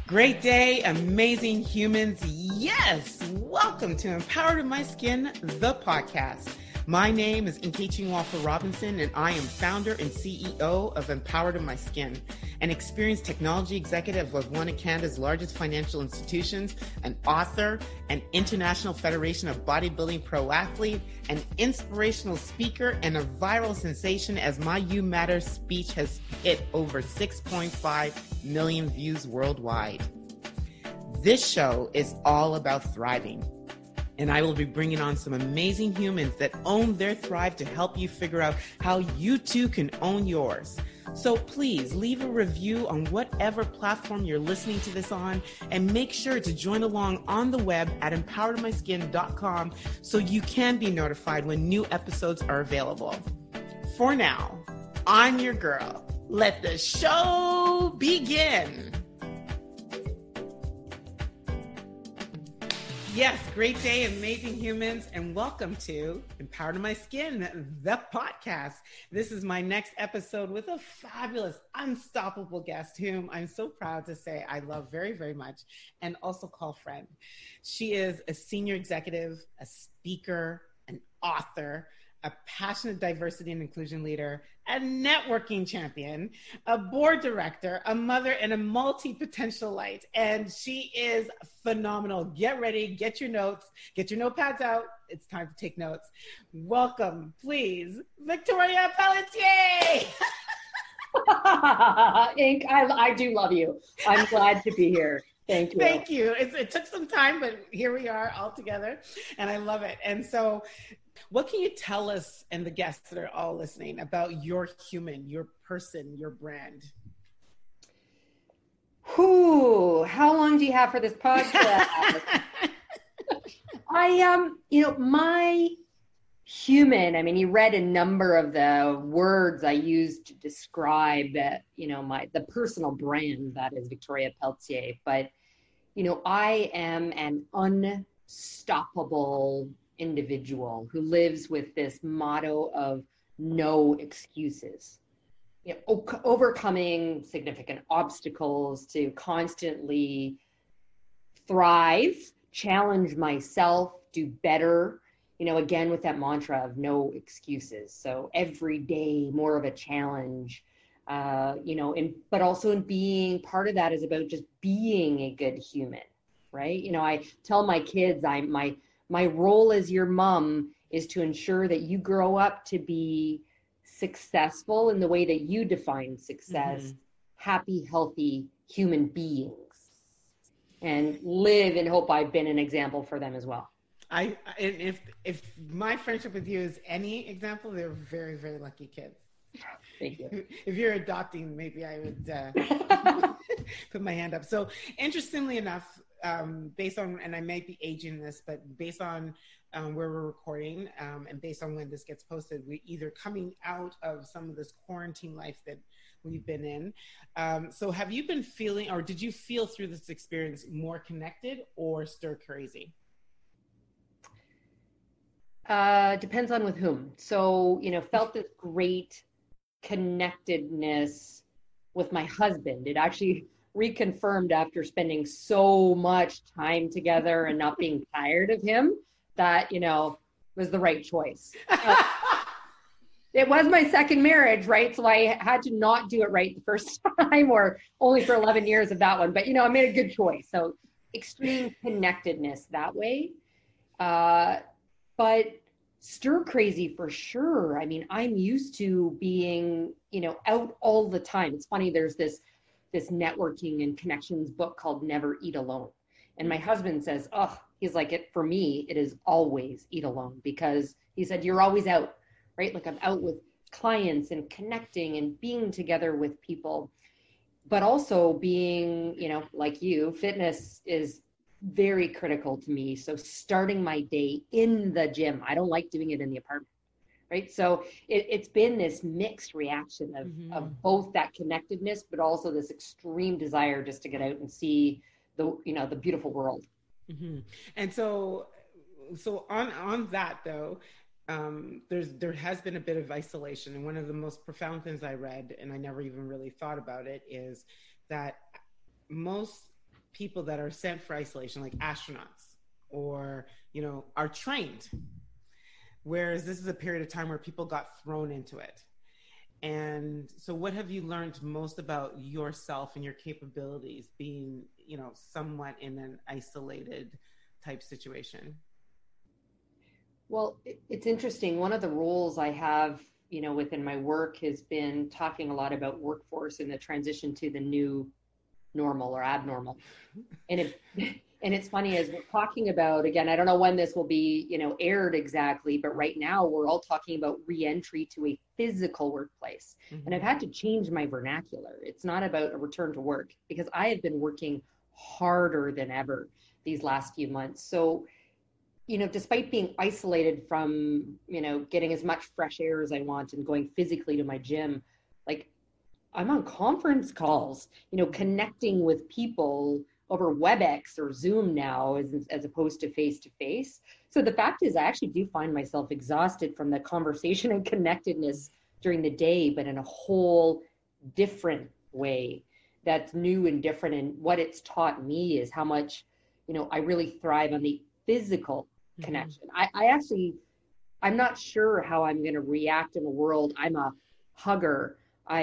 Great day, amazing humans. Yes, welcome to Empowered in My Skin, the podcast. My name is Nkechi Nwafor-Robinson, and I am founder and CEO of Empowered in My Skin, an experienced technology executive of one of Canada's largest financial institutions, an author, an International Federation of Bodybuilding pro athlete, an inspirational speaker, and a viral sensation as my You Matter speech has hit over 6.5 million views worldwide. This show is all about thriving. And I will be bringing on some amazing humans that own their thrive to help you figure out how you too can own yours. So please leave a review on whatever platform you're listening to this on, and make sure to join along on the web at empoweredmyskin.com so you can be notified when new episodes are available. For now, I'm your girl. Let the show begin. Yes, great day, amazing humans, and welcome to Empowered in My Skin, the podcast. This is my next episode with a fabulous, unstoppable guest whom I'm so proud to say I love very, very much and also call friend. She is a senior executive, a speaker, an author, a passionate diversity and inclusion leader, a networking champion, a board director, a mother, and a multi-potentialite. And she is phenomenal. Get ready, get your notes, get your notepads out. It's time to take notes. Welcome, please, Victoria Pelletier. Ink, I do love you. I'm glad to be here. Thank you. Thank you. It took some time, but here we are all together, and I love it. And so what can you tell us and the guests that are all listening about your human, your person, your brand? How long do you have for this podcast? My human, you read a number of the words I used to describe the personal brand that is Victoria Pelletier, but I am an unstoppable individual who lives with this motto of no excuses, overcoming significant obstacles to constantly thrive, challenge myself, do better, again, with that mantra of no excuses. So every day more of a challenge, but also in being part of that is about just being a good human, right? I tell my kids, my role as your mom is to ensure that you grow up to be successful in the way that you define success, happy, healthy human beings, and live and hope I've been an example for them as well. If my friendship with you is any example, they're very, very lucky kids. Thank you. If you're adopting, maybe I would put my hand up. So interestingly enough, based on, and I might be aging this, but based on where we're recording and based on when this gets posted, we're either coming out of some of this quarantine life that we've been in. So have you been feeling, or did you feel through this experience more connected or stir crazy? Depends on with whom. So, felt this great connectedness with my husband. It actually reconfirmed after spending so much time together and not being tired of him that, was the right choice. It was my second marriage, right? So I had to not do it right the first time, or only for 11 years of that one. But, I made a good choice. So extreme connectedness that way. But stir crazy for sure. I'm used to being, out all the time. It's funny, there's this networking and connections book called Never Eat Alone. And my husband says, he's like, for me, it is always eat alone, because he said, you're always out, right? Like I'm out with clients and connecting and being together with people, but also being, like you, fitness is very critical to me. So starting my day in the gym, I don't like doing it in the apartment, right? So it's been this mixed reaction of both that connectedness, but also this extreme desire just to get out and see the beautiful world. Mm-hmm. And so on that though, there has been a bit of isolation. And one of the most profound things I read, and I never even really thought about it, is that most people that are sent for isolation, like astronauts, or, are trained. Whereas this is a period of time where people got thrown into it. And so what have you learned most about yourself and your capabilities being, somewhat in an isolated type situation? Well, it's interesting. One of the roles I have, within my work has been talking a lot about workforce and the transition to the new normal or abnormal. And it's funny, as we're talking about, again, I don't know when this will be, aired exactly, but right now we're all talking about re-entry to a physical workplace. Mm-hmm. And I've had to change my vernacular. It's not about a return to work, because I have been working harder than ever these last few months. So, despite being isolated from, getting as much fresh air as I want and going physically to my gym, like, I'm on conference calls, connecting with people over WebEx or Zoom now as opposed to face-to-face. So the fact is, I actually do find myself exhausted from the conversation and connectedness during the day, but in a whole different way that's new and different. And what it's taught me is how much, I really thrive on the physical connection. I'm not sure how I'm going to react in the world. I'm a hugger.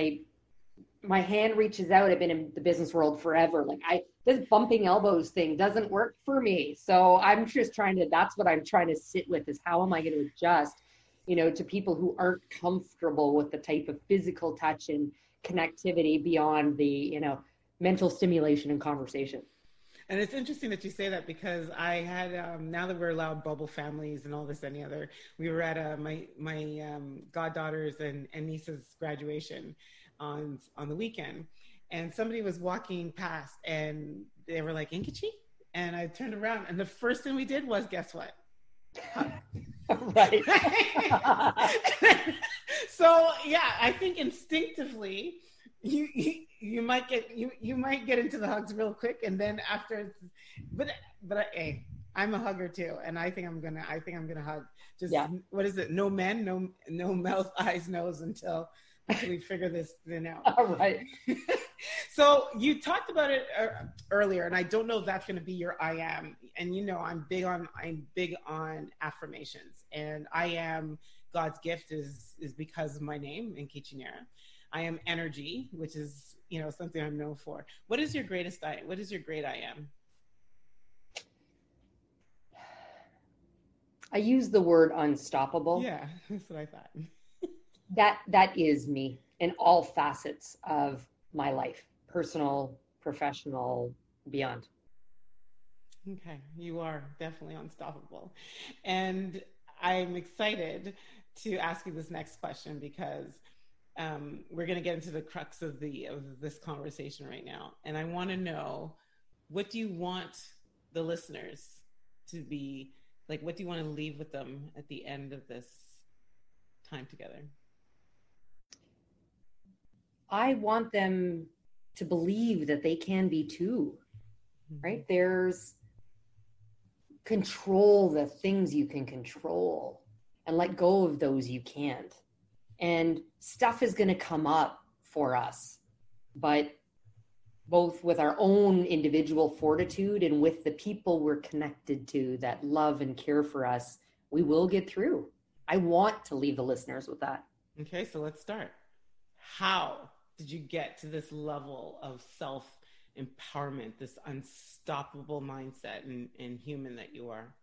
My hand reaches out. I've been in the business world forever. This bumping elbows thing doesn't work for me. So I'm just that's what I'm trying to sit with, is how am I going to adjust, to people who aren't comfortable with the type of physical touch and connectivity beyond the, mental stimulation and conversation. And it's interesting that you say that, because I had, now that we're allowed bubble families and all this and the other, we were at my goddaughter's and niece's graduation on the weekend, and somebody was walking past and they were like, Nkechi? And I turned around, and the first thing we did was, guess what? Right. So yeah, I think instinctively you might get into the hugs real quick, and then after, but hey, I'm a hugger too, and I think I'm gonna hug. Just What is it? No men, no mouth, eyes, nose until we figure this thing out. All right. So you talked about it earlier, and I don't know if that's going to be your I am. And I'm big on affirmations, and I am God's gift is because of my name, Nkechi Naira. I am energy, which is something I'm known for. What is your great I am? I use the word unstoppable. Yeah, that's what I thought. That is me in all facets of my life, personal, professional, beyond. Okay, you are definitely unstoppable. And I'm excited to ask you this next question, because we're going to get into the crux of this conversation right now. And I want to know, what do you want the listeners to be like? What do you want to leave with them at the end of this time together? I want them to believe that they can be too, right? There's control the things you can control and let go of those you can't. And stuff is going to come up for us, but both with our own individual fortitude and with the people we're connected to that love and care for us, we will get through. I want to leave the listeners with that. Okay, so let's start. How did you get to this level of self-empowerment, this unstoppable mindset and human that you are?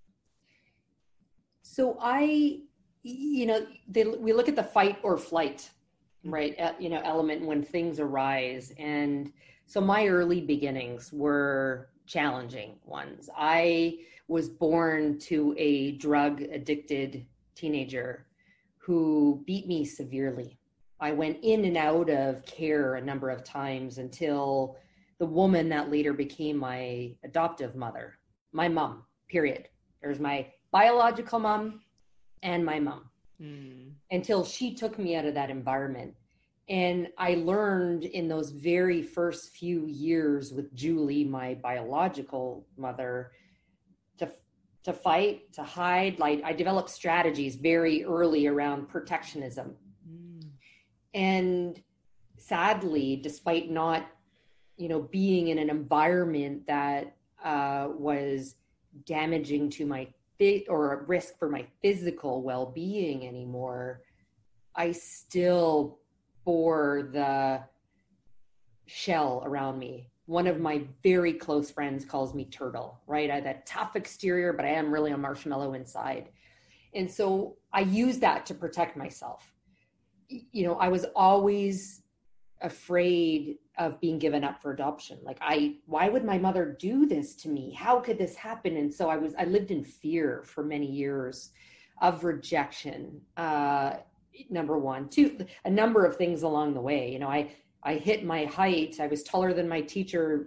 So we look at the fight or flight, right? Element when things arise. And so my early beginnings were challenging ones. I was born to a drug addicted teenager who beat me severely. I went in and out of care a number of times until the woman that later became my adoptive mother, my mom, period. There's my biological mom and my mom, until she took me out of that environment. And I learned in those very first few years with Julie, my biological mother, to fight, to hide. Like, I developed strategies very early around protectionism. And sadly, despite not being in an environment that was damaging to my or a risk for my physical well-being anymore, I still bore the shell around me. One of my very close friends calls me turtle, right? I have that tough exterior, but I am really a marshmallow inside. And so I use that to protect myself. I was always afraid of being given up for adoption. Like why would my mother do this to me? How could this happen? And so I lived in fear for many years of rejection. Number one, two, a number of things along the way. I hit my height. I was taller than my teacher,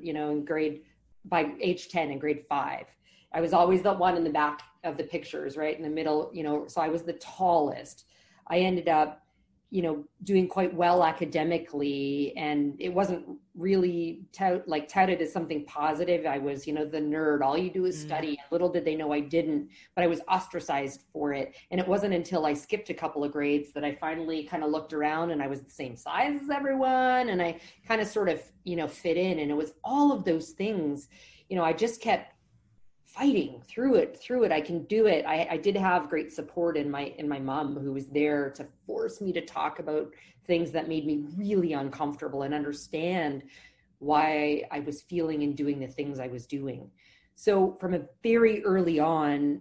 by age 10 in grade 5. I was always the one in the back of the pictures, right in the middle, so I was the tallest. I ended up, doing quite well academically, and it wasn't really touted as something positive. I was, the nerd, all you do is study. Little did they know I didn't, but I was ostracized for it. And it wasn't until I skipped a couple of grades that I finally kind of looked around and I was the same size as everyone. And I kind of sort of, fit in. And it was all of those things, I just kept fighting through it. I can do it. I did have great support in my mom, who was there to force me to talk about things that made me really uncomfortable and understand why I was feeling and doing the things I was doing. So from very early on,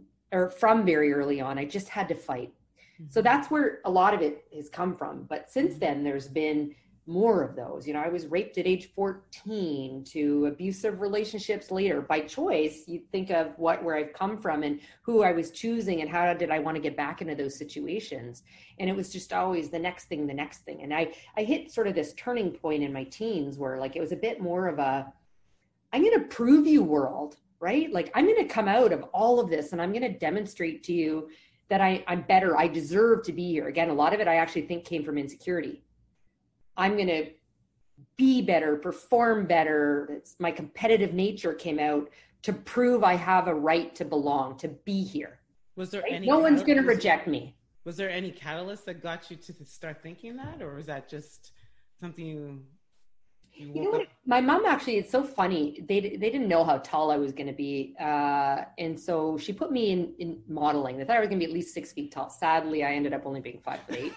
I just had to fight. So that's where a lot of it has come from. But since then, there's been more of those. I was raped at age 14 to abusive relationships later by choice. You think of where I've come from and who I was choosing and how did I want to get back into those situations. And it was just always the next thing. And I hit sort of this turning point in my teens where it was a bit more of a, I'm going to prove you world, right? I'm going to come out of all of this and I'm going to demonstrate to you that I'm better. I deserve to be here. Again, a lot of it I actually think came from insecurity. I'm going to be better, perform better. My competitive nature came out to prove I have a right to belong, to be here. Was there no one's going to reject me. Was there any catalyst that got you to start thinking that, or was that just something you woke up? My mom actually, it's so funny. They didn't know how tall I was going to be. And so she put me in modeling. They thought I was going to be at least 6 feet tall. Sadly, I ended up only being 5'8".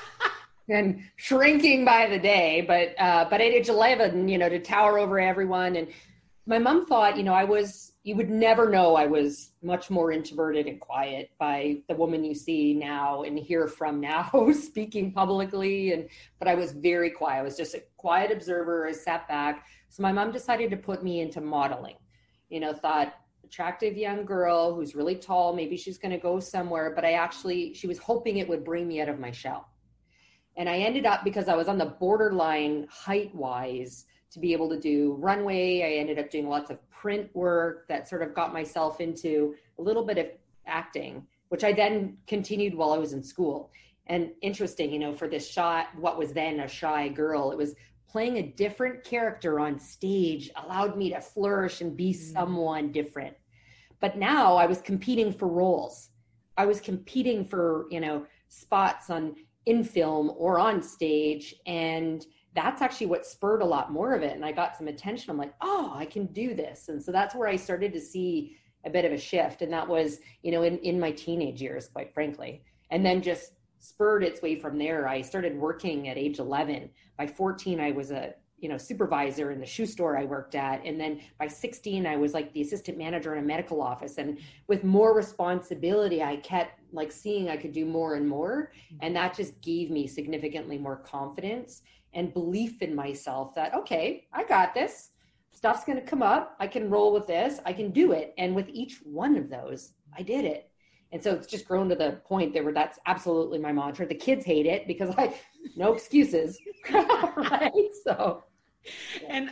And shrinking by the day, but at age 11, to tower over everyone. And my mom thought, you would never know I was much more introverted and quiet by the woman you see now and hear from now speaking publicly. But I was very quiet. I was just a quiet observer. I sat back. So my mom decided to put me into modeling, thought attractive young girl who's really tall. Maybe she's going to go somewhere, but she was hoping it would bring me out of my shell. And I ended up, because I was on the borderline height-wise to be able to do runway, I ended up doing lots of print work that sort of got myself into a little bit of acting, which I then continued while I was in school. And interesting, for this what was then a shy girl, it was playing a different character on stage allowed me to flourish and be someone different. But now I was competing for roles. I was competing for, spots in film or on stage. And that's actually what spurred a lot more of it. And I got some attention. I'm like, oh, I can do this. And so that's where I started to see a bit of a shift. And that was, in my teenage years, quite frankly. And then just spurred its way from there. I started working at age 11. By 14, I was a supervisor in the shoe store I worked at. And then by 16, I was the assistant manager in a medical office. And with more responsibility, I kept seeing I could do more and more. And that just gave me significantly more confidence and belief in myself that, okay, I got this. Stuff's going to come up. I can roll with this. I can do it. And with each one of those, I did it. And so it's just grown to the point that that's absolutely my mantra. The kids hate it because no excuses. Right. So. And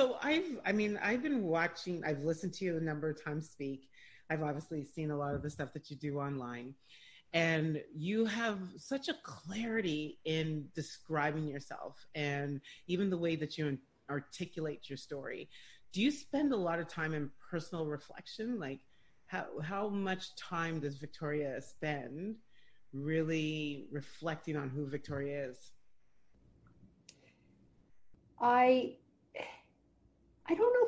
I've been watching, I've listened to you a number of times speak. I've obviously seen a lot of the stuff that you do online, and you have such a clarity in describing yourself and even the way that you articulate your story. Do you spend a lot of time in personal reflection? How much time does Victoria spend really reflecting on who Victoria is?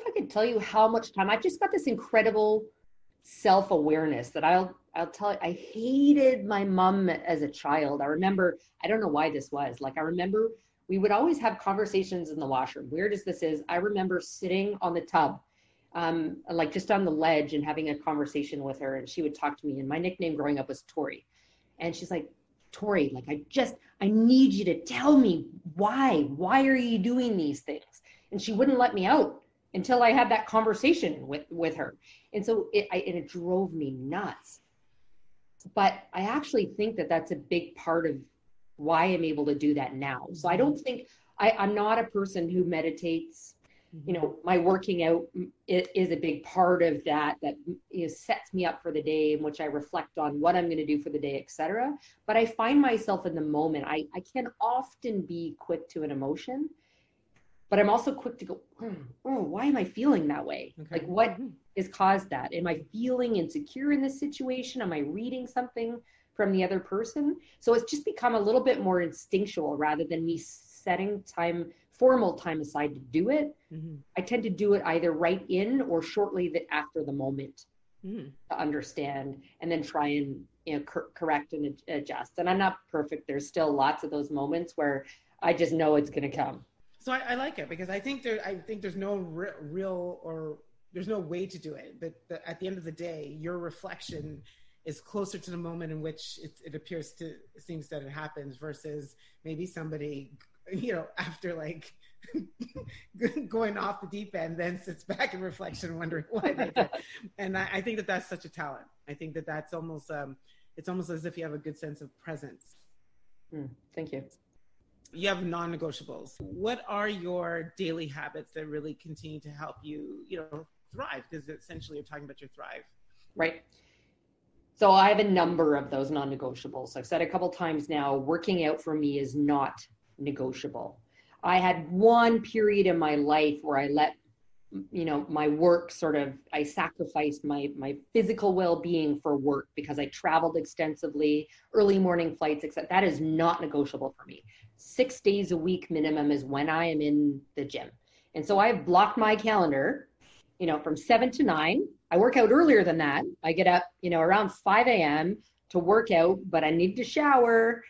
if I could tell you how much time. I've just got this incredible self-awareness that I'll tell you, I hated my mom as a child. I remember, I don't know why this was. Like, I remember we would always have conversations in the washroom. Weird as this is, I remember sitting on the tub, like just on the ledge and having a conversation with her, and she would talk to me. And my nickname growing up was Tori. And she's like, Tori, like, I need you to tell me why are you doing these things? And she wouldn't let me out until I had that conversation with her. And so it drove me nuts. But I actually think that that's a big part of why I'm able to do that now. So I don't think, I'm not a person who meditates. You know, my working out is a big part of that sets me up for the day, in which I reflect on what I'm going to do for the day, etc. But I find myself in the moment. I can often be quick to an emotion, but I'm also quick to go, why am I feeling that way? Okay. Like, what has caused that? Am I feeling insecure in this situation? Am I reading something from the other person? So it's just become a little bit more instinctual rather than me setting formal time aside to do it. I tend to do it either right in or shortly after the moment to understand, and then try and correct and adjust. And I'm not perfect. There's still lots of those moments where I just know it's going to come. So I like it, because I think there's no real or there's no way to do it. But at the end of the day, your reflection is closer to the moment in which it seems that it happens, versus maybe somebody, after like going off the deep end, then sits back in reflection wondering why they did. And I think that that's such a talent. I think that that's almost, it's almost as if you have a good sense of presence. Thank you. You have non-negotiables. What are your daily habits that really continue to help you, thrive? Because essentially you're talking about your thrive. Right. So I have a number of those non-negotiables. I've said a couple times now, working out for me is not negotiable. I had one period in my life where I let, my work I sacrificed my physical well-being for work, because I traveled extensively, early morning flights, etc. That is not negotiable for me. 6 days a week minimum is when I am in the gym. And so I've blocked my calendar, from 7 to 9. I work out earlier than that. I get up, around 5 a.m. to work out, but I need to shower,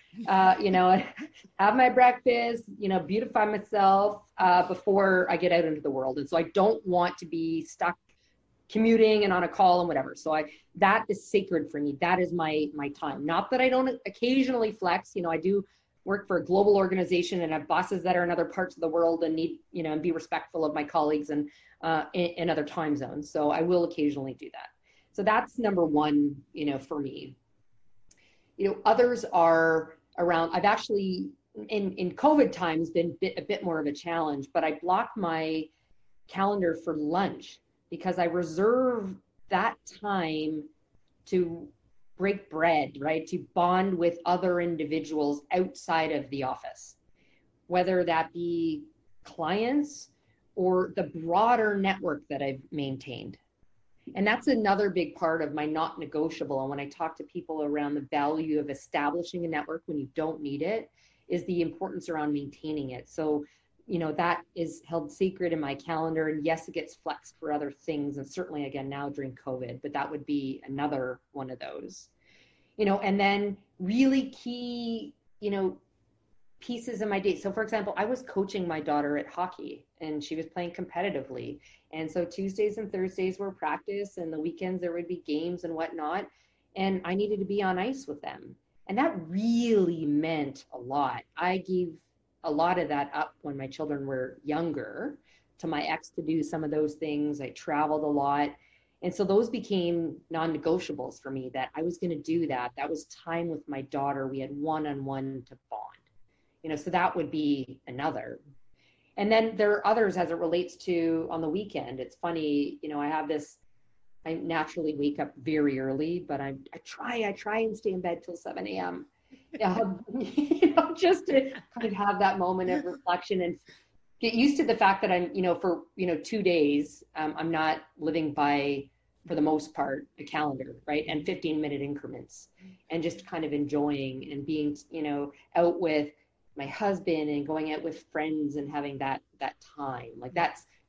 have my breakfast, beautify myself before I get out into the world. And so I don't want to be stuck commuting and on a call and whatever. So that is sacred for me. That is my time. Not that I don't occasionally flex. I do work for a global organization and have bosses that are in other parts of the world and need, and be respectful of my colleagues and in other time zones. So I will occasionally do that. So that's number one, for me. Others are around. I've actually in COVID times been a bit more of a challenge, but I block my calendar for lunch, because I reserve that time to break bread, right? To bond with other individuals outside of the office, whether that be clients or the broader network that I've maintained. And that's another big part of my not negotiable. And when I talk to people around the value of establishing a network when you don't need it, is the importance around maintaining it. So, that is held sacred in my calendar. And yes, it gets flexed for other things. And certainly again, now during COVID, but that would be another one of those, and then really key, pieces of my day. So for example, I was coaching my daughter at hockey and she was playing competitively. And so Tuesdays and Thursdays were practice, and the weekends there would be games and whatnot. And I needed to be on ice with them. And that really meant a lot. I gave a lot of that up when my children were younger to my ex to do some of those things. I traveled a lot. And so those became non-negotiables for me, that I was going to do that. That was time with my daughter. We had one-on-one to bond, so that would be another. And then there are others as it relates to on the weekend. It's funny, I naturally wake up very early, but I try and stay in bed till 7 a.m. Just to kind of have that moment of reflection and get used to the fact that I'm, for 2 days, I'm not living by, for the most part, a calendar, right? And 15-minute increments, and just kind of enjoying and being, out with my husband and going out with friends and having that time. Like that's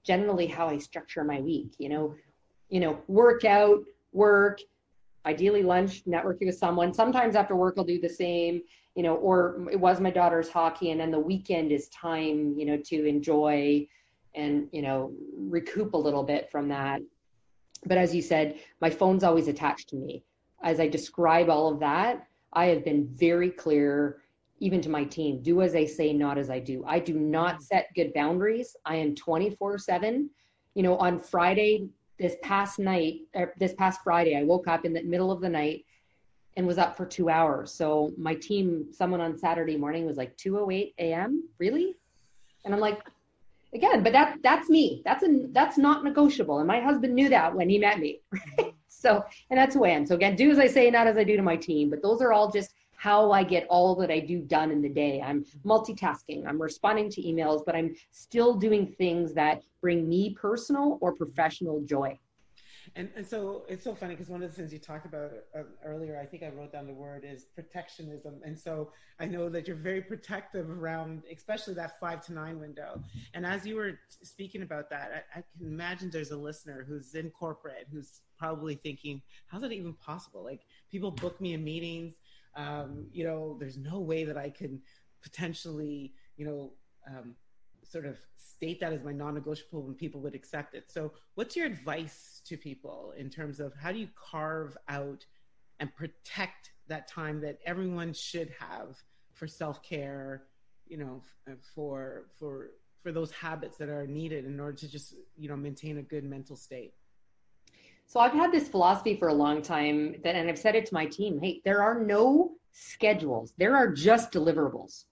generally how I structure my week. Workout, work, ideally lunch, networking with someone. Sometimes after work, I'll do the same, or it was my daughter's hockey. And then the weekend is time, to enjoy and, recoup a little bit from that. But as you said, my phone's always attached to me. As I describe all of that, I have been very clear, even to my team, do as I say, not as I do. I do not set good boundaries. I am 24/7. On Friday, this past Friday, I woke up in the middle of the night and was up for 2 hours. So my team, someone on Saturday morning was like 2:08 a.m. Really? And I'm like, again, but that's me. That's not negotiable. And my husband knew that when he met me. Right? So, and that's who I am. So again, do as I say, not as I do to my team. But those are all just how I get all that I do done in the day. I'm multitasking. I'm responding to emails, but I'm still doing things that bring me personal or professional joy. And so it's so funny because one of the things you talked about earlier, I think I wrote down the word, is protectionism. And so I know that you're very protective around, especially that 5 to 9 window. And as you were speaking about that, I can imagine there's a listener who's in corporate, who's probably thinking, how's that even possible? Like, people book me in meetings. There's no way that I can potentially, sort of state that as my non-negotiable when people would accept it. So what's your advice to people in terms of how do you carve out and protect that time that everyone should have for self-care, for those habits that are needed in order to just, maintain a good mental state? So I've had this philosophy for a long time and I've said it to my team, hey, there are no schedules. There are just deliverables.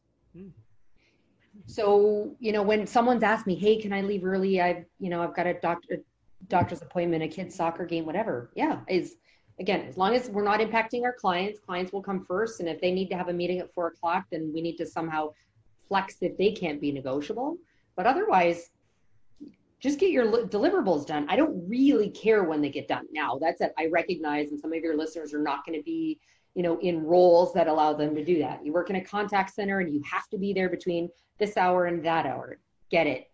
So, when someone's asked me, hey, can I leave early? I've got a doctor's appointment, a kid's soccer game, whatever. Yeah. Again, as long as we're not impacting our clients will come first. And if they need to have a meeting at 4:00, then we need to somehow flex if they can't be negotiable. But otherwise, just get your deliverables done. I don't really care when they get done. Now, that's it. I recognize, and some of your listeners are not going to be, in roles that allow them to do that. You work in a contact center and you have to be there between this hour and that hour. Get it.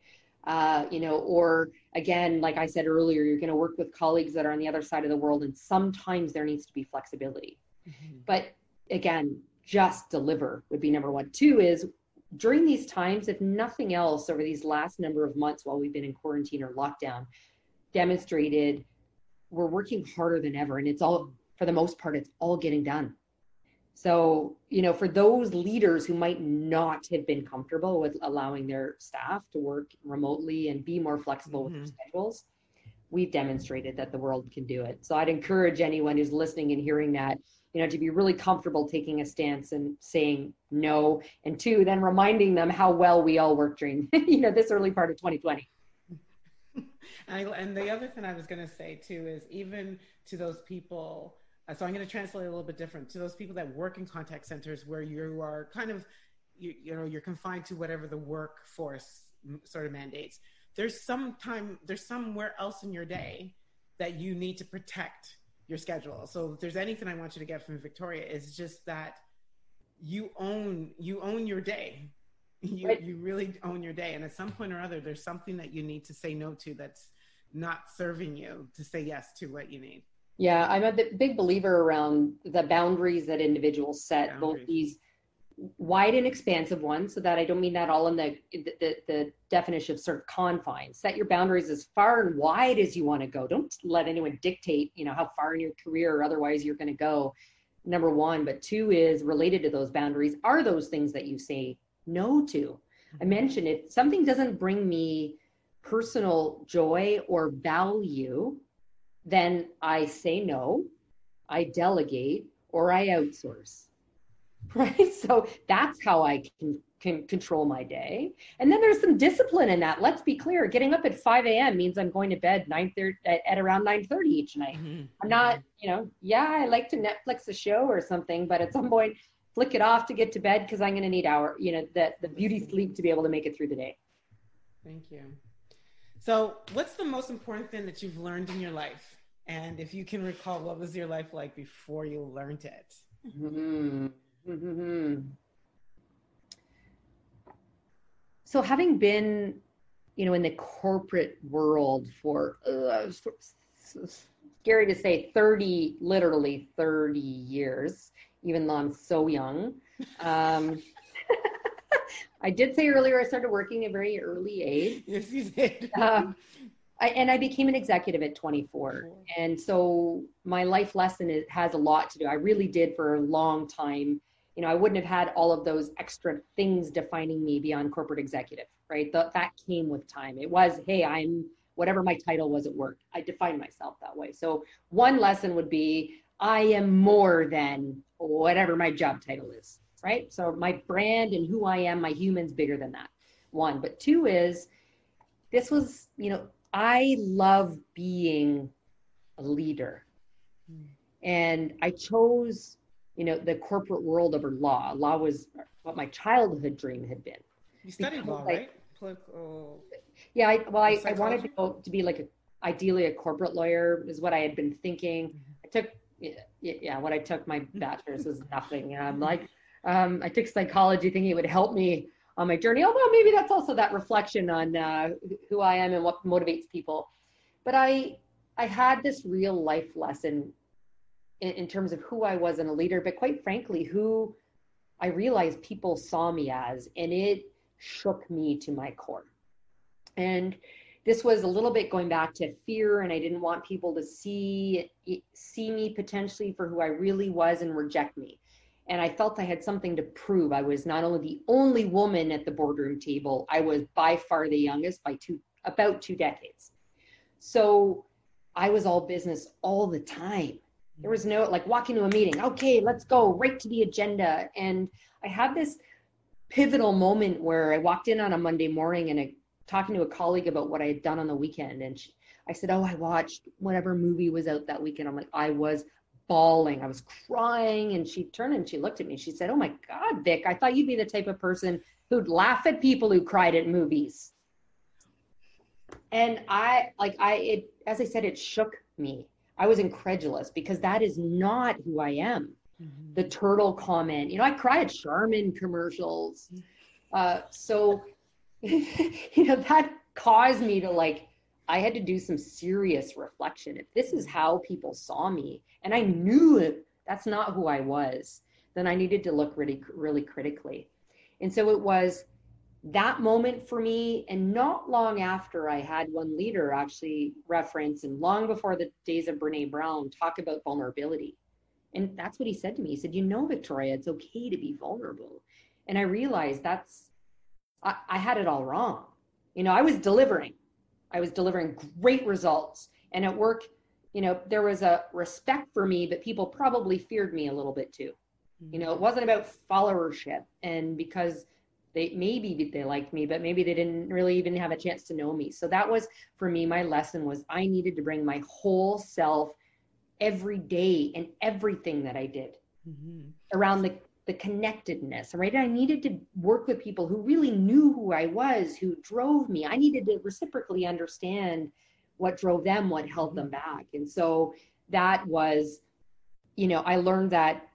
Or again, like I said earlier, you're going to work with colleagues that are on the other side of the world, and sometimes there needs to be flexibility. Mm-hmm. But again, just deliver would be number one. 2 is, during these times, if nothing else, over these last number of months while we've been in quarantine or lockdown, demonstrated we're working harder than ever. And it's all, for the most part, it's all getting done. So, for those leaders who might not have been comfortable with allowing their staff to work remotely and be more flexible with their schedules, we've demonstrated that the world can do it. So I'd encourage anyone who's listening and hearing that, to be really comfortable taking a stance and saying no. And 2, then reminding them how well we all worked during, this early part of 2020. And the other thing I was going to say too is, even to those people, so I'm going to translate a little bit different, to those people that work in contact centers where you are kind of, you're confined to whatever the workforce sort of mandates. There's somewhere else in your day that you need to protect your schedule. So if there's anything I want you to get from Victoria, is just that you own your day. You really own your day. And at some point or other, there's something that you need to say no to that's not serving you, to say yes to what you need. Yeah, I'm a big believer around the boundaries that individuals set, both these wide and expansive ones, so that I don't mean that all in the definition of sort of confines. Set your boundaries as far and wide as you want to go. Don't let anyone dictate, how far in your career or otherwise you're going to go, number one. But 2 is, related to those boundaries are those things that you say no to. I mentioned, if something doesn't bring me personal joy or value, then I say no, I delegate, or I outsource. Right? So that's how I can control my day. And then there's some discipline in that. Let's be clear. Getting up at 5 a.m. means I'm going to bed at around 9:30 each night. Mm-hmm. I'm not, I like to Netflix a show or something, but at some point, flick it off to get to bed, because I'm going to need the beauty sleep to be able to make it through the day. Thank you. So what's the most important thing that you've learned in your life? And if you can recall, what was your life like before you learned it? Mm-hmm. Mm-hmm. So having been in the corporate world for, scary to say, literally 30 years, even though I'm so young. I did say earlier I started working at a very early age. Yes, you did. I became an executive at 24. And so my life lesson has a lot to do. I really did for a long time. I wouldn't have had all of those extra things defining me beyond corporate executive, right? That came with time. It was, hey, I'm whatever my title was at work. I defined myself that way. So one lesson would be, I am more than whatever my job title is, right? So my brand and who I am, my human's bigger than that. One. But two is, this was, I love being a leader. And I chose, the corporate world over law. Law was what my childhood dream had been. You studied law, right? Political. Yeah, I wanted to be ideally a corporate lawyer is what I had been thinking. I took, what I took my bachelor's was nothing. I took psychology thinking it would help me on my journey, although maybe that's also that reflection on who I am and what motivates people. But I had this real life lesson in terms of who I was in a leader, but quite frankly, who I realized people saw me as, and it shook me to my core. And this was a little bit going back to fear, and I didn't want people to see me potentially for who I really was and reject me. And I felt I had something to prove. I was not only the only woman at the boardroom table, I was by far the youngest by about 2 decades. So I was all business all the time. There was no walking to a meeting. Okay, let's go right to the agenda. And I had this pivotal moment where I walked in on a Monday morning and talking to a colleague about what I had done on the weekend. And I said, I watched whatever movie was out that weekend. I'm like, I was bawling. I was crying. And she turned and she looked at me. She said, oh my God, Vic, I thought you'd be the type of person who'd laugh at people who cried at movies. And as I said, it shook me. I was incredulous because that is not who I am. Mm-hmm. The turtle comment, I cry at Charmin commercials. So that caused me to I had to do some serious reflection. If this is how people saw me, and I knew that's not who I was, then I needed to look really, really critically. And so it was that moment for me. And not long after, I had one leader actually reference, and long before the days of Brene Brown, talk about vulnerability. And that's what he said to me. He said, Victoria, it's okay to be vulnerable. And I realized I had it all wrong. I was delivering great results. And at work, there was a respect for me, but people probably feared me a little bit too. Mm-hmm. It wasn't about followership. And because maybe they liked me, but maybe they didn't really even have a chance to know me. So that was, for me, my lesson was I needed to bring my whole self every day and everything that I did around the connectedness, right? I needed to work with people who really knew who I was, who drove me. I needed to reciprocally understand what drove them, what held them back. And so that was, I learned that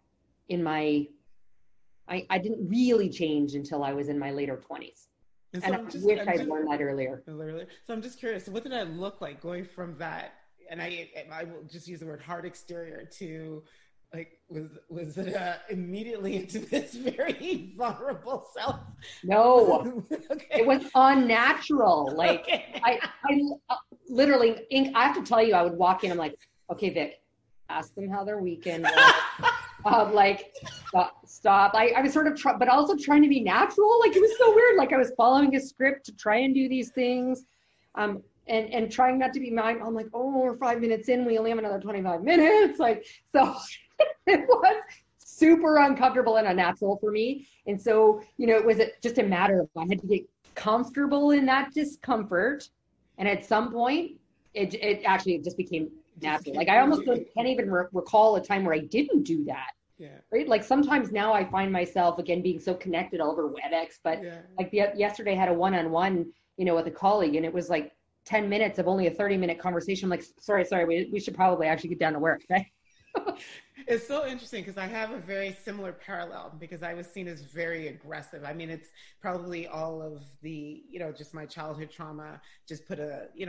I didn't really change until I was in my later 20s. And I wish I'd learned that earlier. So I'm just curious, what did that look like going from that? And I will just use the word hard exterior to was it immediately into this very vulnerable self? No, okay. It was unnatural. Okay. I literally, I have to tell you, I would walk in, I'm like, okay, Vic, ask them how their weekend was. Stop. I was sort of, but also trying to be natural. It was so weird. I was following a script to try and do these things. And trying not to be mindful. I'm like, we're 5 minutes in. We only have another 25 minutes. So it was super uncomfortable and unnatural for me. And so, it was just a matter of I had to get comfortable in that discomfort. And at some point, it actually just became natural. I almost can't even recall a time where I didn't do that. Yeah. Right. Sometimes now I find myself again being so connected all over WebEx, but yesterday I had a one-on-one, with a colleague, and it was 10 minutes of only a 30-minute conversation. I'm like, sorry, we should probably actually get down to work, right? It's so interesting because I have a very similar parallel because I was seen as very aggressive. I mean, it's probably all of the, just my childhood trauma just put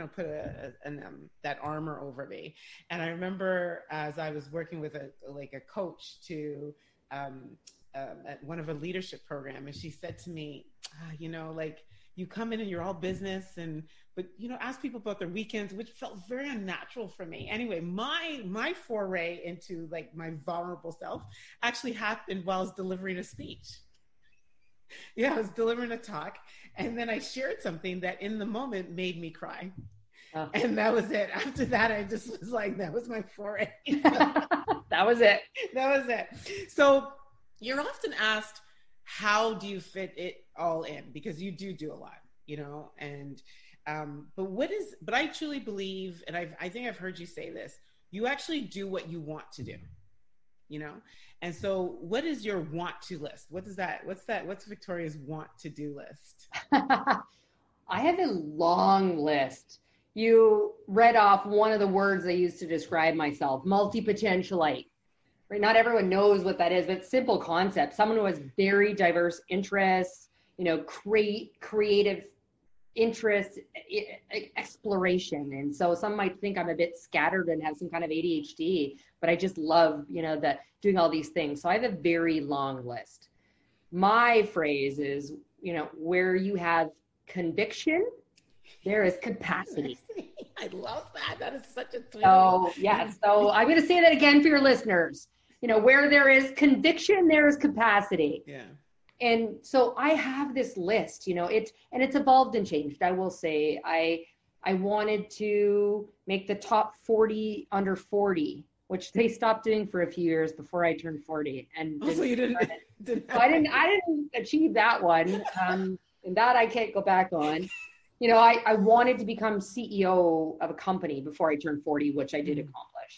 that armor over me. And I remember as I was working with a coach to, at one of a leadership program, and she said to me, you come in and you're all business but ask people about their weekends, which felt very unnatural for me. Anyway, my foray into like my vulnerable self actually happened while I was delivering a speech. Yeah, I was delivering a talk, and then I shared something that in the moment made me cry. Oh. And that was it. After that, I just was like, that was my foray. That was it. That was it. So you're often asked, how do you fit it all in? Because you do a lot, and but I truly believe, and I think I've heard you say this, you actually do what you want to do, And so what is your want to list? What's Victoria's want to do list? I have a long list. You read off one of the words I used to describe myself, multi-potentialite. Right? Not everyone knows what that is, but it's simple concept. Someone who has very diverse interests, creative interests, exploration. And so some might think I'm a bit scattered and have some kind of ADHD, but I just love, doing all these things. So I have a very long list. My phrase is, where you have conviction, there is capacity. I love that. That is such a thrill. So, yeah. So I'm going to say that again for your listeners. Where there is conviction, there is capacity. Yeah. And so I have this list, it's evolved and changed. I will say I wanted to make the top 40 under 40, which they stopped doing for a few years before I turned 40. And so you didn't I didn't achieve that one. And that I can't go back on. I wanted to become CEO of a company before I turned 40, which I did accomplish.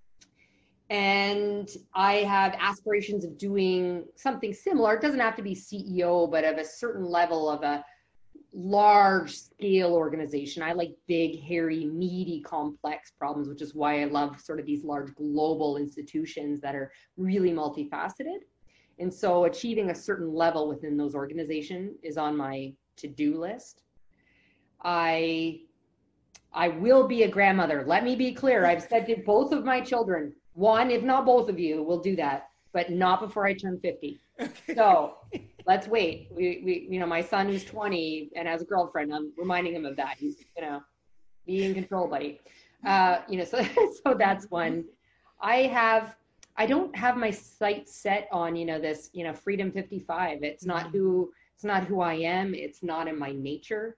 And I have aspirations of doing something similar. It doesn't have to be CEO, but of a certain level of a large scale organization. I like big, hairy, meaty, complex problems, which is why I love sort of these large global institutions that are really multifaceted. And so achieving a certain level within those organizations is on my to-do list. I will be a grandmother. Let me be clear. I've said to both of my children, one, if not both of you, will do that, but not before I turn 50. Okay. So let's wait. We my son who's 20 and has a girlfriend, I'm reminding him of that. He's, be in control, buddy. So that's one. I don't have my sights set on, this, Freedom 55. It's not who I am. It's not in my nature.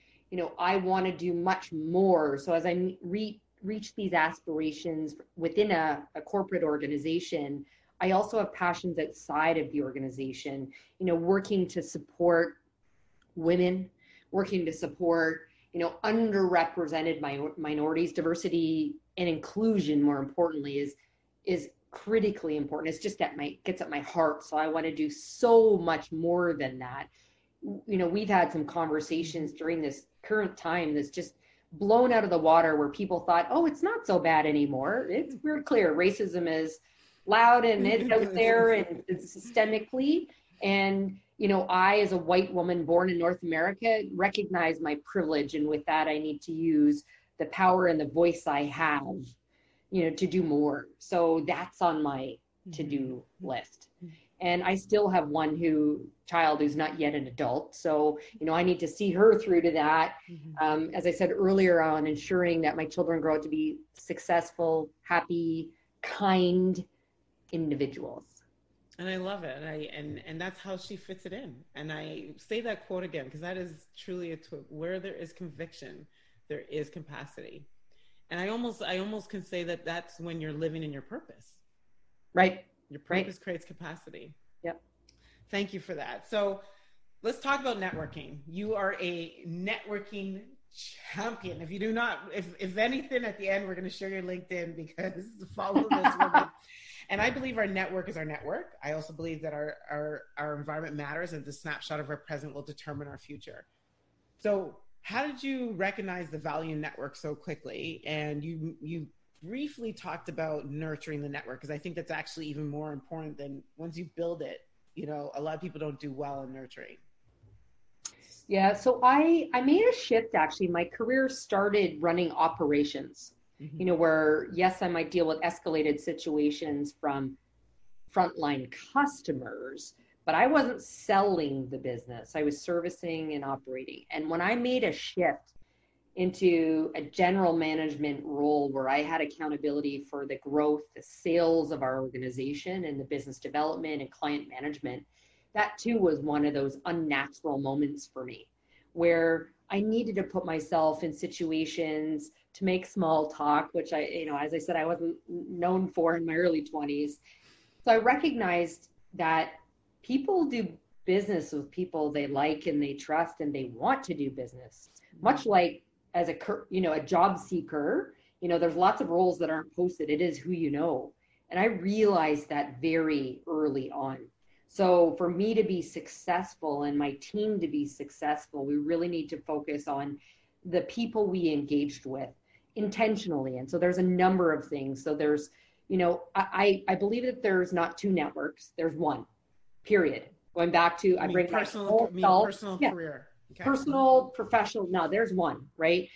I want to do much more. So as I reach these aspirations within a corporate organization, I also have passions outside of the organization, working to support women, working to support, underrepresented minorities. Diversity and inclusion, more importantly, is critically important. It's just gets at my heart. So I want to do so much more than that. We've had some conversations during this current time that's just blown out of the water where people thought, oh, it's not so bad anymore. It's very clear. Racism is loud and it's out there and it's systemically. And, I, as a white woman born in North America, recognize my privilege. And with that, I need to use the power and the voice I have, to do more. So that's on my to-do list. And I still have one child who's not yet an adult. So, I need to see her through to that. As I said earlier on, ensuring that my children grow up to be successful, happy, kind individuals. And I love it. And that's how she fits it in. And I say that quote again, because that is truly where there is conviction, there is capacity. And I almost can say that that's when you're living in your purpose. Right. Your purpose creates capacity. Yep. Thank you for that. So let's talk about networking. You are a networking champion. If you do not, if anything, at the end, we're going to share your LinkedIn because follow this woman. And I believe our network is our network. I also believe that our environment matters and the snapshot of our present will determine our future. So how did you recognize the value in network so quickly? And you briefly talked about nurturing the network, because I think that's actually even more important than once you build it. You know, a lot of people don't do well in nurturing. Yeah, so I made a shift actually. My career started running operations, where yes, I might deal with escalated situations from frontline customers, but I wasn't selling the business. I was servicing and operating. And when I made a shift into a general management role where I had accountability for the growth, the sales of our organization and the business development and client management, that too was one of those unnatural moments for me where I needed to put myself in situations to make small talk, which as I said, I wasn't known for in my early 20s. So I recognized that people do business with people they like and they trust and they want to do business, much like as a job seeker, there's lots of roles that aren't posted. It is who you know. And I realized that very early on. So for me to be successful and my team to be successful, we really need to focus on the people we engaged with intentionally. And so there's a number of things. So there's, I believe that there's not two networks. There's one, period. Going back to, I bring personal career. Okay. Personal, professional. No, there's one, right?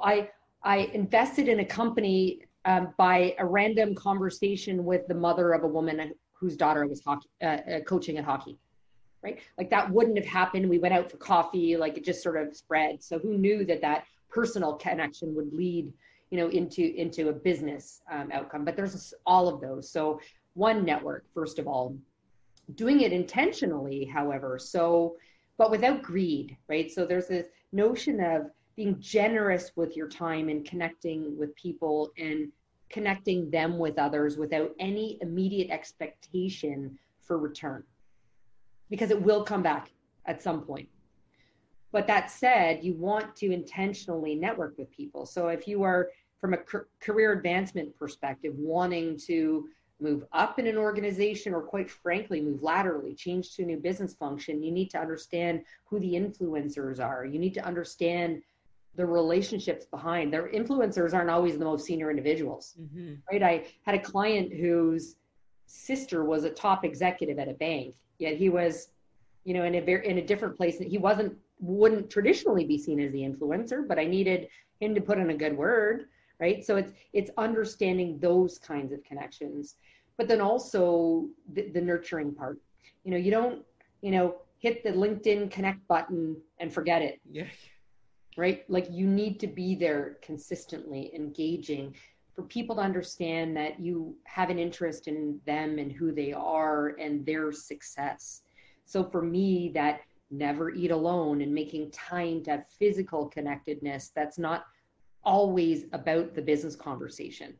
I invested in a company by a random conversation with the mother of a woman whose daughter was coaching at hockey, right? Like that wouldn't have happened. We went out for coffee, like it just sort of spread. So who knew that personal connection would lead, into a business outcome? But there's all of those. So one network, first of all, doing it intentionally, however, but without greed, right? So there's this notion of being generous with your time and connecting with people and connecting them with others without any immediate expectation for return, because it will come back at some point. But that said, you want to intentionally network with people. So if you are, from a career advancement perspective, wanting to move up in an organization, or quite frankly, move laterally, change to a new business function, you need to understand who the influencers are. You need to understand the relationships behind. Their influencers aren't always the most senior individuals, right? I had a client whose sister was a top executive at a bank, yet he was, in a different place. He wouldn't traditionally be seen as the influencer, but I needed him to put in a good word, right? So it's understanding those kinds of connections, but then also the nurturing part. You don't, hit the LinkedIn connect button and forget it. Yeah. Right? Like you need to be there consistently engaging for people to understand that you have an interest in them and who they are and their success. So for me, that never eat alone and making time to have physical connectedness that's not always about the business conversation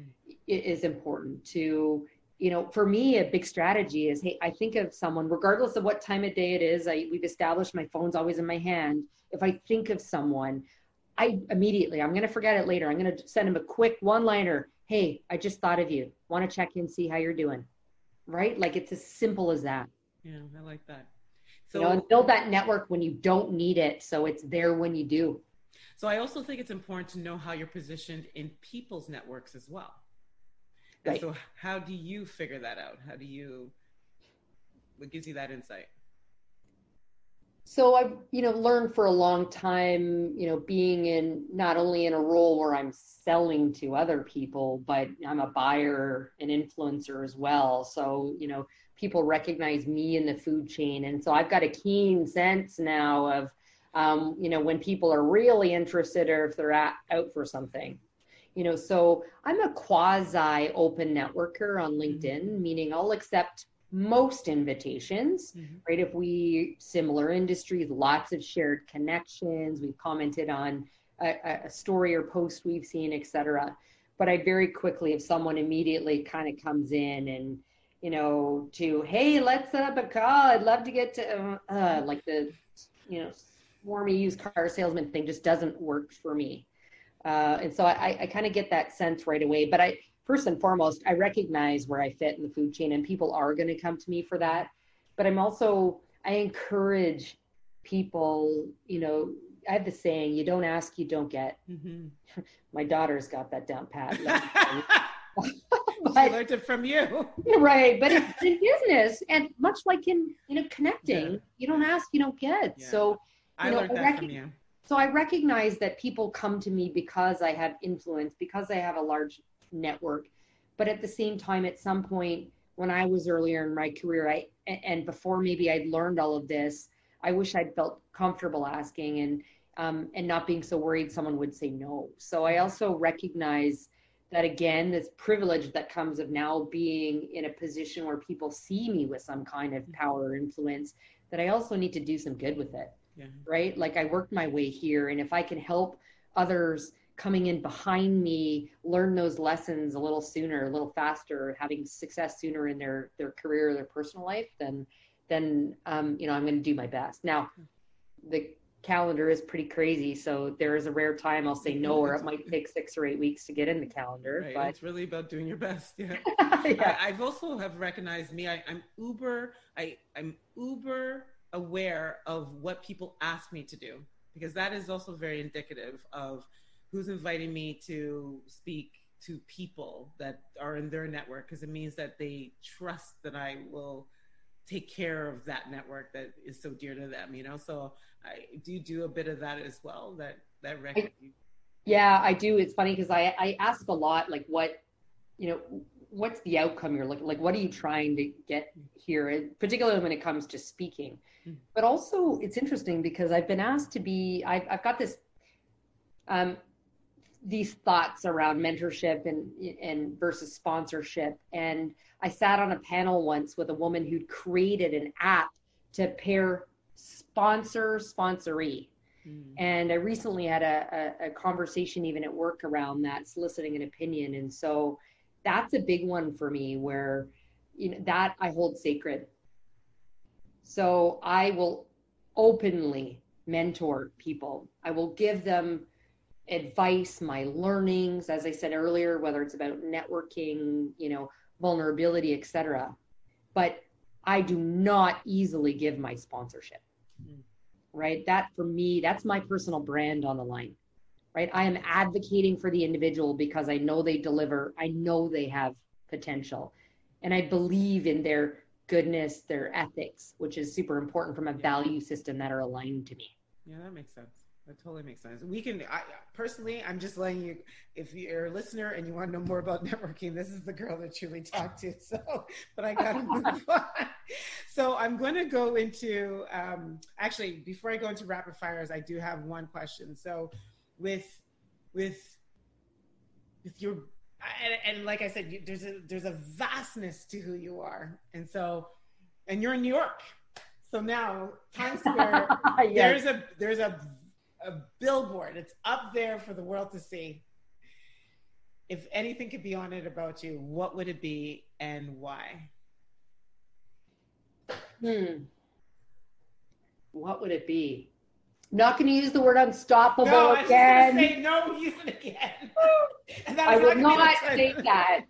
is important to, for me, a big strategy is, hey, I think of someone, regardless of what time of day it is, we've established my phone's always in my hand. If I think of someone, I'm going to forget it later. I'm going to send them a quick one-liner. Hey, I just thought of you. Want to check in, see how you're doing. Right? Like it's as simple as that. Yeah, I like that. So, and build that network when you don't need it, so it's there when you do. So I also think it's important to know how you're positioned in people's networks as well. Right. So how do you figure that out? What gives you that insight? So I've, learned for a long time, being not only in a role where I'm selling to other people, but I'm a buyer and influencer as well. So, people recognize me in the food chain. And so I've got a keen sense now of, when people are really interested or if they're out for something. So I'm a quasi open networker on LinkedIn, meaning I'll accept most invitations, right? If we similar industries, lots of shared connections, we've commented on a story or post we've seen, etc. But I very quickly, if someone immediately kind of comes in and, hey, let's set up a call. I'd love to get to like the, swarmy used car salesman thing just doesn't work for me. And so I kind of get that sense right away. But first and foremost, I recognize where I fit in the food chain and people are going to come to me for that. But I encourage people, I have the saying, you don't ask, you don't get. Mm-hmm. My daughter's got that down pat. She learned it from you. Right. But it's in business, and much like in connecting, you don't ask, you don't get. Yeah. So I learned that from you. So I recognize that people come to me because I have influence, because I have a large network. But at the same time, at some point when I was earlier in my career, and before maybe I'd learned all of this, I wish I'd felt comfortable asking and not being so worried someone would say no. So I also recognize that, again, this privilege that comes of now being in a position where people see me with some kind of power or influence, that I also need to do some good with it. Yeah. Right? Like, I worked my way here, and if I can help others coming in behind me learn those lessons a little sooner, a little faster, having success sooner in their career or their personal life, then I'm going to do my best. Now, the calendar is pretty crazy, so there is a rare time I'll say no, or it might take 6 or 8 weeks to get in the calendar. Right. But it's really about doing your best. Yeah. Yeah. I've also have recognized me. I'm uber aware of what people ask me to do, because that is also very indicative of who's inviting me to speak to people that are in their network, because it means that they trust that I will take care of that network that is so dear to them, so I do a bit of that as well, that Yeah, I do. It's funny because I ask a lot, like, what's the outcome you're looking, like, what are you trying to get here, and particularly when it comes to speaking. But also it's interesting because I've been asked to be, I've got this these thoughts around mentorship and versus sponsorship. And I sat on a panel once with a woman who'd created an app to pair sponsoree. And I recently had a conversation even at work around that, soliciting an opinion. And so that's a big one for me, where, that I hold sacred. So I will openly mentor people. I will give them advice, my learnings, as I said earlier, whether it's about networking, vulnerability, etc. But I do not easily give my sponsorship, right? That, for me, that's my personal brand on the line, right? I am advocating for the individual because I know they deliver. I know they have potential, and I believe in their goodness, their ethics, which is super important from a value system that are aligned to me. Yeah, that makes sense. That totally makes sense. Personally, I'm just letting you, if you're a listener and you want to know more about networking, this is the girl that you really talk to. So, but I got to move on. So I'm going to go into, actually, before I go into rapid fires, I do have one question. So with your, and like I said, there's a vastness to who you are. And you're in New York. So now Times Square, yes. there's a billboard. It's up there for the world to see. If anything could be on it about you, what would it be and why? What would it be? Not going to use the word unstoppable again. I was say no, use it again. I will not say that.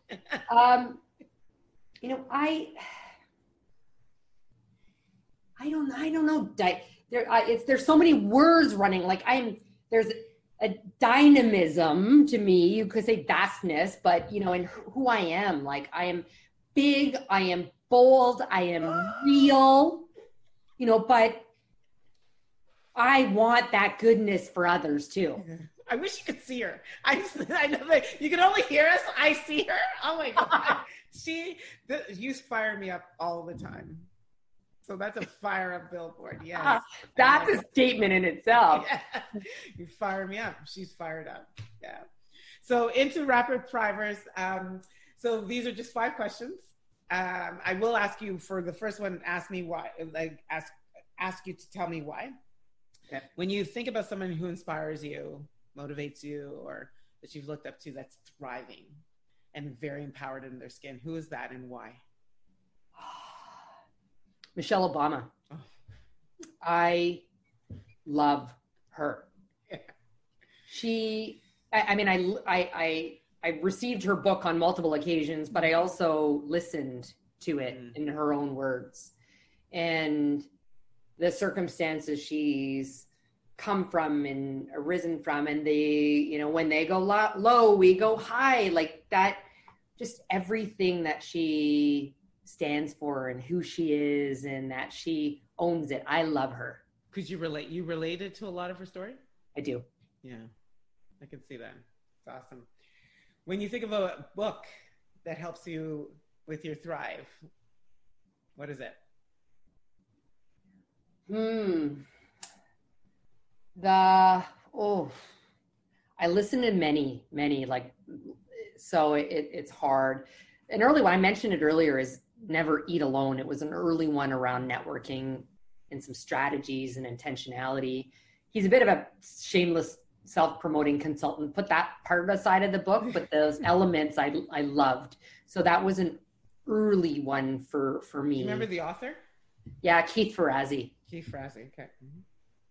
I don't know. There's so many words running. Like, there's a dynamism to me. You could say vastness, but in who I am. Like, I am big. I am bold. I am real. But I want that goodness for others too. I wish you could see her. I know that you can only hear us. I see her. Oh my God. You fire me up all the time. So that's a fire up billboard. Yes. That's a statement in itself. Yeah. You fire me up. She's fired up. Yeah. So into rapid fires. So these are just 5 questions. I will ask you for the first one, ask me why, ask you to tell me why. Okay. When you think about someone who inspires you, motivates you, or that you've looked up to that's thriving and very empowered in their skin, who is that and why? Michelle Obama. Oh. I love her. Yeah. I received her book on multiple occasions, but I also listened to it in her own words. And the circumstances she's come from and arisen from, and when they go low, we go high, like that, just everything that she stands for and who she is and that she owns it. I love her. Could you related to a lot of her story? I do. Yeah, I can see that. It's awesome. When you think of a book that helps you with your thrive, what is it? I listen to many, like, so it's hard. An early one, I mentioned it earlier, is Never Eat Alone. It was an early one around networking and some strategies and intentionality. He's a bit of a shameless self-promoting consultant. Put that part aside of the book, but those elements I loved. So that was an early one for me. Do you remember the author? Yeah, Keith Ferrazzi. Keith Ferrazzi, okay. Mm-hmm.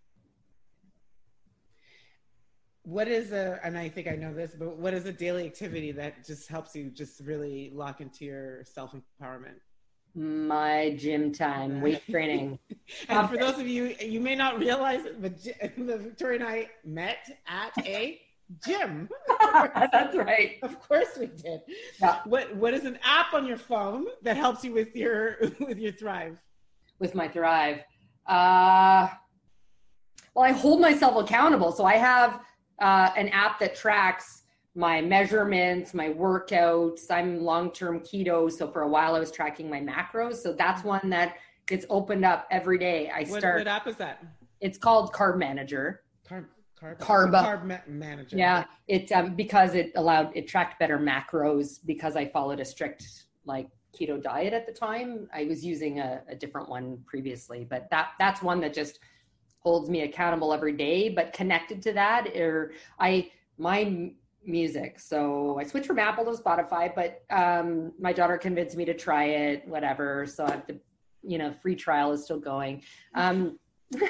What is and I think I know this, but what is a daily activity that just helps you just really lock into your self-empowerment? My gym time, weight training. And for those of you, you may not realize it, but Victoria and I met at a gym. That's right. Of course we did. Yeah. What is an app on your phone that helps you with your thrive? With my thrive. Well, I hold myself accountable. So I have an app that tracks my measurements, my workouts. I'm long-term keto. So for a while I was tracking my macros. So that's one that gets opened up every day. What app is that? It's called Carb Manager. Carb Manager. Yeah. It, because it tracked better macros because I followed a strict keto diet at the time. I was using a different one previously, but that's one that just holds me accountable every day. But connected to that my music. So I switched from Apple to Spotify, but my daughter convinced me to try it, whatever. So I have to, free trial is still going. And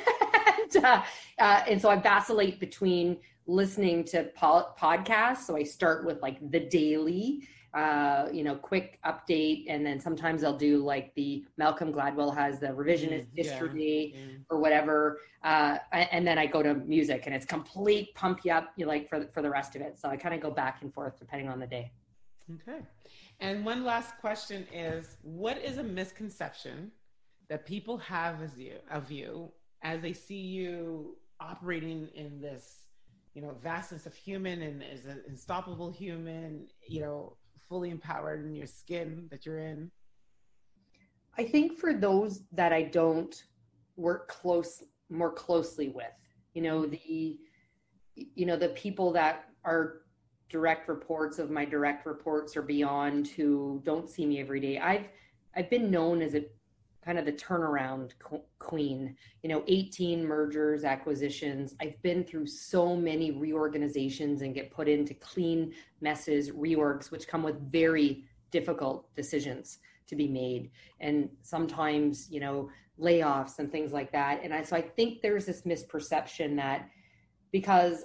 so I vacillate between listening to podcasts. So I start with the daily, quick update. And then sometimes I'll do the Malcolm Gladwell has the revisionist history or whatever. And then I go to music and it's complete pump you up for the rest of it. So I kind of go back and forth depending on the day. Okay. And one last question is, what is a misconception that people have of you as they see you operating in this, vastness of human and as an unstoppable human, fully empowered in your skin that you're in? I think for those that I don't work more closely with, the people that are direct reports of my direct reports or beyond who don't see me every day. I've been known as a kind of the turnaround queen, 18 mergers, acquisitions. I've been through so many reorganizations and get put into clean messes, reorgs, which come with very difficult decisions to be made. And sometimes, layoffs and things like that. And so I think there's this misperception that because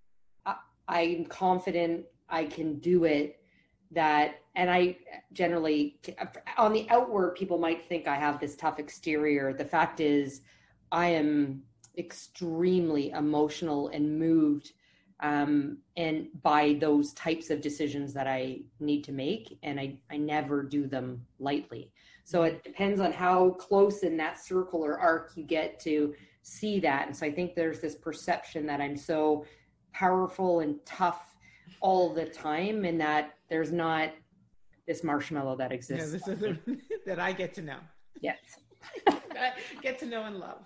I'm confident I can do it, and I generally, on the outward, people might think I have this tough exterior. The fact is, I am extremely emotional and moved and by those types of decisions that I need to make, and I never do them lightly. So it depends on how close in that circle or arc you get to see that. And so I think there's this perception that I'm so powerful and tough all the time, and that there's not this marshmallow that exists. Yeah, this is that I get to know. Yes. I get to know and love.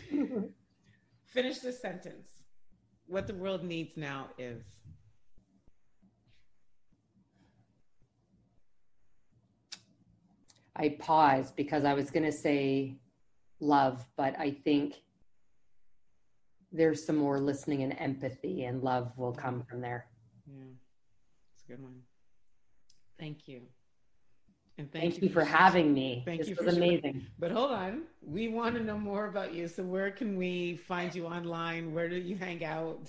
Finish this sentence. What the world needs now is. I paused because I was going to say love, but I think there's some more listening and empathy, and love will come from there. Yeah, it's a good one. Thank you. And thank you for having me. Thank you. This was amazing. But hold on. We want to know more about you. So where can we find you online? Where do you hang out?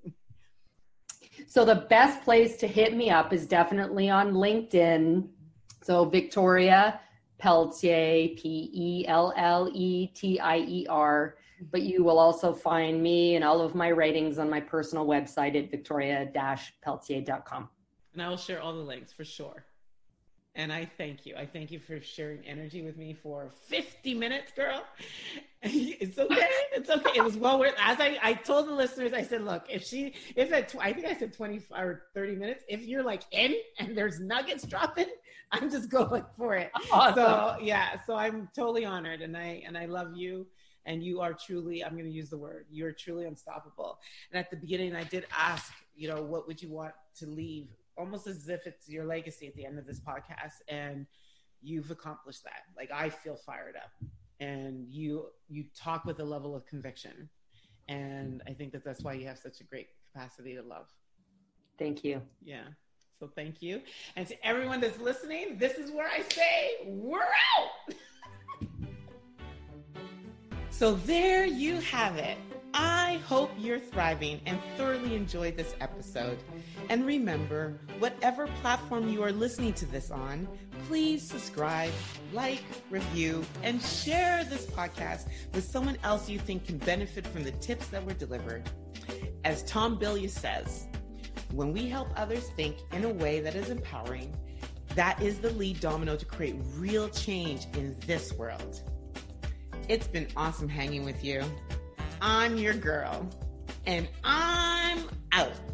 So the best place to hit me up is definitely on LinkedIn. So Victoria Pelletier, Pelletier. but you will also find me and all of my writings on my personal website at victoria-peltier.com. And I will share all the links for sure. And I thank you. I thank you for sharing energy with me for 50 minutes, girl. It's okay. It's okay. It was well worth. As I told the listeners, I said, look, I think I said 20 or 30 minutes. If you're like in and there's nuggets dropping, I'm just going for it. Awesome. So yeah, so I'm totally honored, and I love you. And you are truly, I'm going to use the word, you're truly unstoppable. And at the beginning, I did ask, what would you want to leave? Almost as if it's your legacy at the end of this podcast, and you've accomplished that. Like, I feel fired up, and you talk with a level of conviction, and I think that's why you have such a great capacity to love. Thank you. Yeah. So thank you. And to everyone that's listening, this is where I say, we're out. So there you have it. I hope you're thriving and thoroughly enjoyed this episode. And remember, whatever platform you are listening to this on, please subscribe, like, review, and share this podcast with someone else you think can benefit from the tips that were delivered. As Tom Bilyeu says, when we help others think in a way that is empowering, that is the lead domino to create real change in this world. It's been awesome hanging with you. I'm your girl, and I'm out.